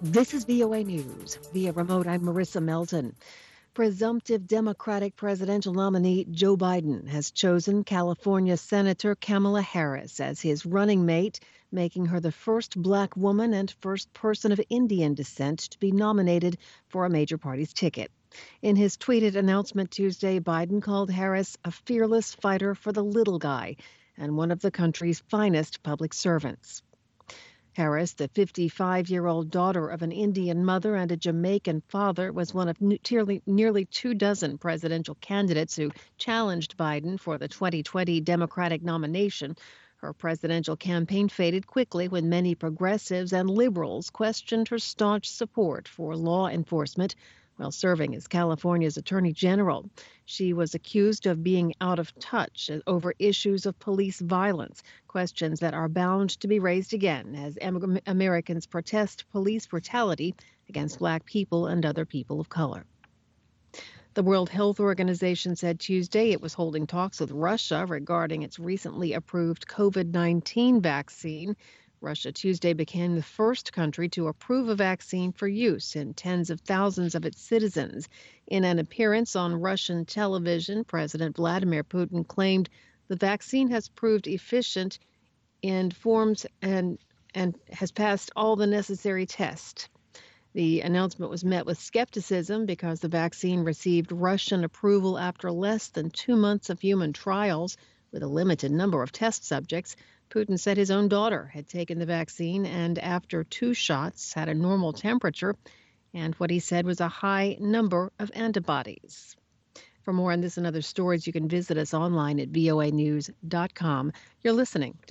This is VOA News. Via remote, I'm Marissa Melton. Presumptive Democratic presidential nominee Joe Biden has chosen California Senator Kamala Harris as his running mate, making her the first black woman and first person of Indian descent to be nominated for a major party's ticket. In his tweeted announcement Tuesday, Biden called Harris a fearless fighter for the little guy and one of the country's finest public servants. Harris, the 55-year-old daughter of an Indian mother and a Jamaican father, was one of nearly 24 presidential candidates who challenged Biden for the 2020 Democratic nomination. Her presidential campaign faded quickly when many progressives and liberals questioned her staunch support for law enforcement while serving as California's Attorney General. She was accused of being out of touch over issues of police violence, questions that are bound to be raised again as Americans protest police brutality against Black people and other people of color. The World Health Organization said Tuesday it was holding talks with Russia regarding its recently approved COVID-19 vaccine. Russia Tuesday became the first country to approve a vaccine for use in tens of thousands of its citizens. In an appearance on Russian television, President Vladimir Putin claimed the vaccine has proved efficient in forms and has passed all the necessary tests. The announcement was met with skepticism because the vaccine received Russian approval after less than 2 months of human trials with a limited number of test subjects. Putin said his own daughter had taken the vaccine and after 2 shots had a normal temperature and what he said was a high number of antibodies. For more on this and other stories, you can visit us online at voanews.com. You're listening to